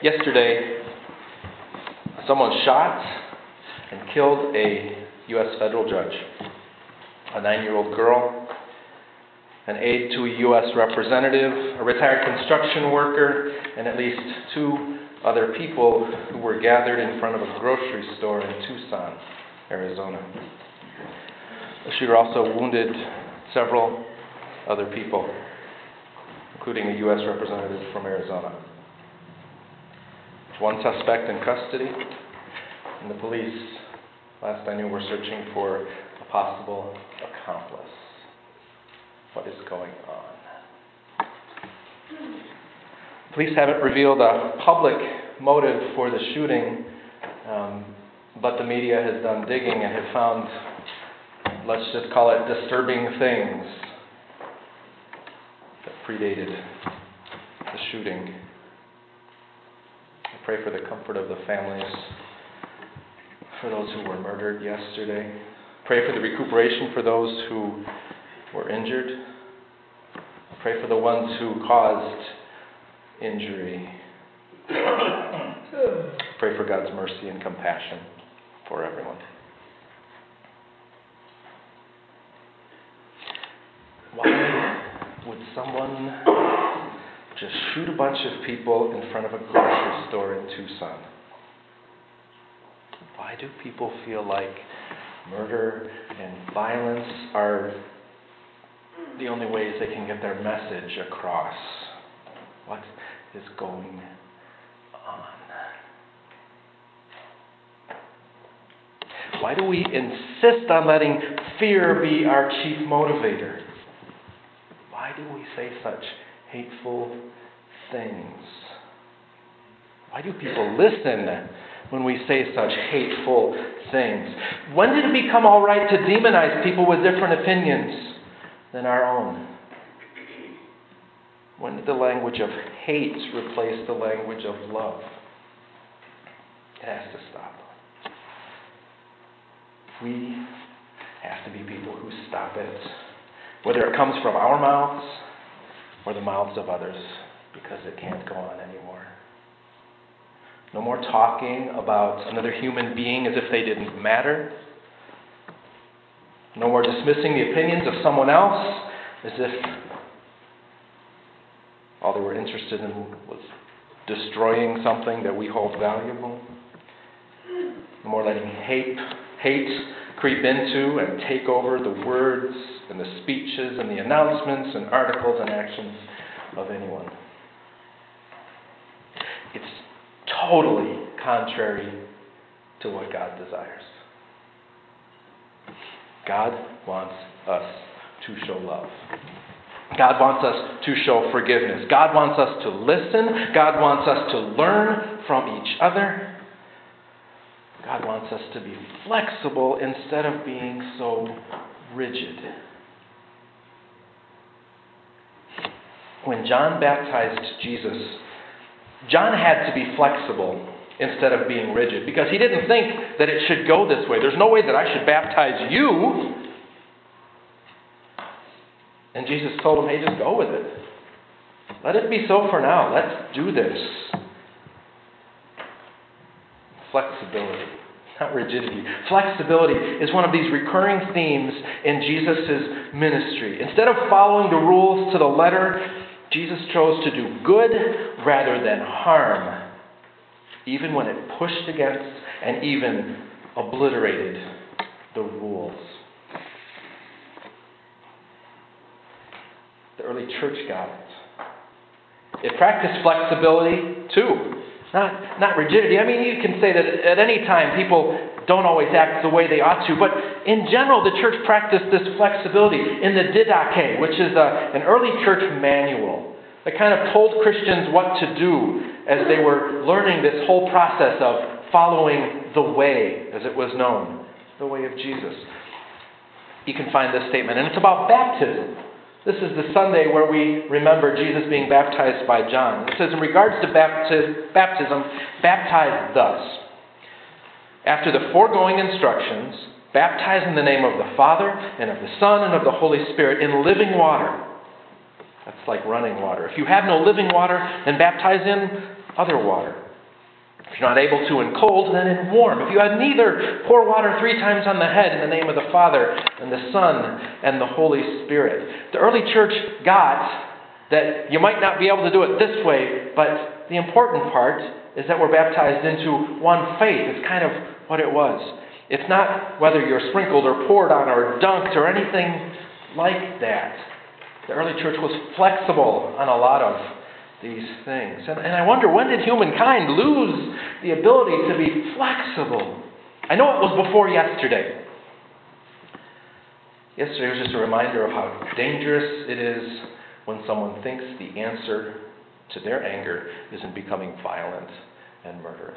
Yesterday, someone shot and killed a U.S. federal judge, a 9-year-old girl, an aide to a U.S. representative, a retired construction worker, and at least 2 other people who were gathered in front of a grocery store in Tucson, Arizona. The shooter also wounded several other people, including a U.S. representative from Arizona. One suspect in custody, and the police, last I knew, were searching for a possible accomplice. What is going on? Police haven't revealed a public motive for the shooting, but the media has done digging and have found, let's just call it, disturbing things that predated the shooting. I pray for the comfort of the families, for those who were murdered yesterday. Pray for the recuperation for those who were injured. Pray for the ones who caused injury. Pray for God's mercy and compassion for everyone. Why would someone just shoot a bunch of people in front of a grocery store in Tucson? Why do people feel like murder and violence are the only ways they can get their message across? What is going on? Why do we insist on letting fear be our chief motivator? Why do we say such hateful things? Why do people listen when we say such hateful things? When did it become all right to demonize people with different opinions than our own? When did the language of hate replace the language of love? It has to stop. We have to be people who stop it, whether it comes from our mouths or the mouths of others, because it can't go on anymore. No more talking about another human being as if they didn't matter. No more dismissing the opinions of someone else as if all they were interested in was destroying something that we hold valuable. No more letting hate creep into and take over the words and the speeches and the announcements and articles and actions of anyone. It's totally contrary to what God desires. God wants us to show love. God wants us to show forgiveness. God wants us to listen. God wants us to learn from each other. God wants us to be flexible instead of being so rigid. When John baptized Jesus, John had to be flexible instead of being rigid, because he didn't think that it should go this way. There's no way that I should baptize you. And Jesus told him, hey, just go with it. Let it be so for now. Let's do this. Flexibility, not rigidity. Flexibility is one of these recurring themes in Jesus' ministry. Instead of following the rules to the letter, Jesus chose to do good rather than harm, even when it pushed against and even obliterated the rules. The early church got it. It practiced flexibility too. Not rigidity. I mean, you can say that at any time people don't always act the way they ought to, but in general, the church practiced this flexibility in the Didache, which is an early church manual that kind of told Christians what to do as they were learning this whole process of following the way, as it was known, the way of Jesus. You can find this statement, and it's about baptism. This is the Sunday where we remember Jesus being baptized by John. It says, in regards to baptism, baptize thus. After the foregoing instructions, baptize in the name of the Father, and of the Son, and of the Holy Spirit in living water. That's like running water. If you have no living water, then baptize in other water. If you're not able to in cold, then in warm. If you had neither, pour water 3 times on the head in the name of the Father and the Son and the Holy Spirit. The early church got that you might not be able to do it this way, but the important part is that we're baptized into one faith. It's kind of what it was. It's not whether you're sprinkled or poured on or dunked or anything like that. The early church was flexible on a lot of these things. And I wonder, when did humankind lose the ability to be flexible? I know it was before yesterday. Yesterday was just a reminder of how dangerous it is when someone thinks the answer to their anger is in becoming violent and murderous.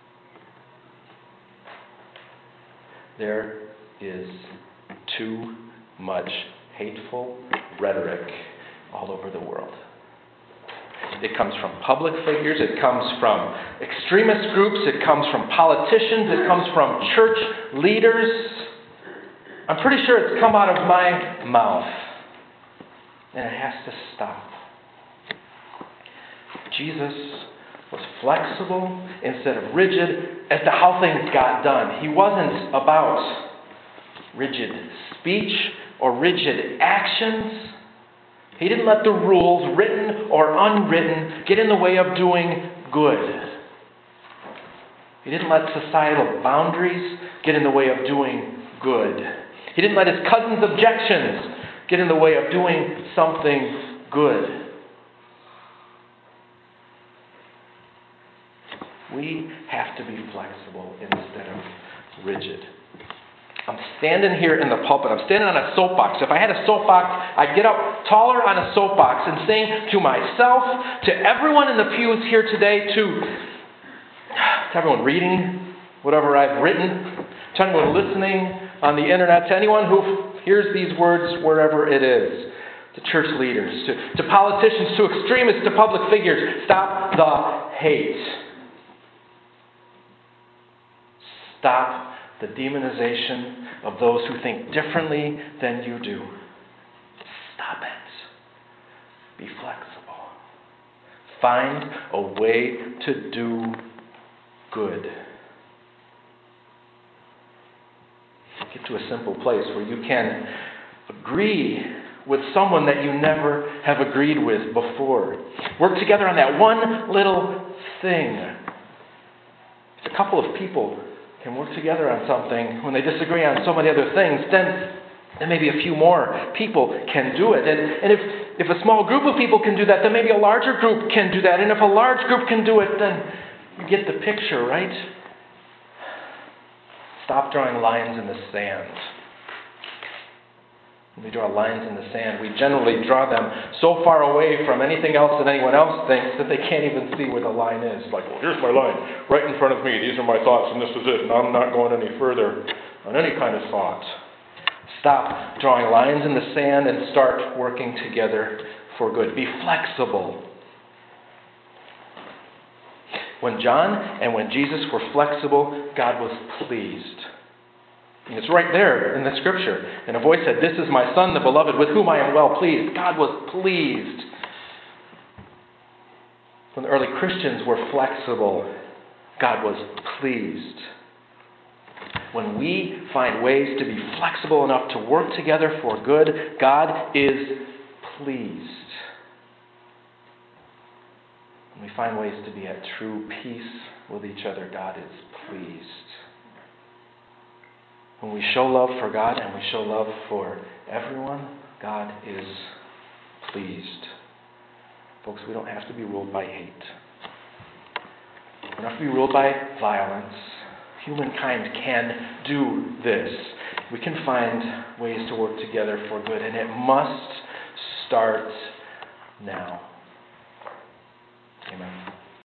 There is too much hateful rhetoric all over the world. It comes from public figures, it comes from extremist groups, it comes from politicians, it comes from church leaders. I'm pretty sure it's come out of my mouth. And it has to stop. Jesus was flexible instead of rigid as to how things got done. He wasn't about rigid speech or rigid actions. He didn't let the rules, written or unwritten, get in the way of doing good. He didn't let societal boundaries get in the way of doing good. He didn't let his cousin's objections get in the way of doing something good. We have to be flexible instead of rigid. I'm standing here in the pulpit. I'm standing on a soapbox. If I had a soapbox, I'd get up taller on a soapbox and saying to myself, to everyone in the pews here today, to everyone reading whatever I've written, to anyone listening on the internet, to anyone who hears these words wherever it is, to church leaders, to politicians, to extremists, to public figures, stop the hate. Stop the demonization of those who think differently than you do. Stop it. Be flexible. Find a way to do good. Get to a simple place where you can agree with someone that you never have agreed with before. Work together on that one little thing. If a couple of people can work together on something when they disagree on so many other things, then maybe a few more people can do it. And if a small group of people can do that, then maybe a larger group can do that. And if a large group can do it, then you get the picture, right? Stop drawing lines in the sand. When we draw lines in the sand, we generally draw them so far away from anything else that anyone else thinks that they can't even see where the line is. Like, well, here's my line, right in front of me. These are my thoughts, and this is it, and I'm not going any further on any kind of thought. Stop drawing lines in the sand and start working together for good. Be flexible. When John and when Jesus were flexible, God was pleased. And it's right there in the scripture. And a voice said, "This is my son, the beloved, with whom I am well pleased." God was pleased. When the early Christians were flexible, God was pleased. When we find ways to be flexible enough to work together for good, God is pleased. When we find ways to be at true peace with each other, God is pleased. When we show love for God and we show love for everyone, God is pleased. Folks, we don't have to be ruled by hate. We don't have to be ruled by violence. Humankind can do this. We can find ways to work together for good, and it must start now. Amen.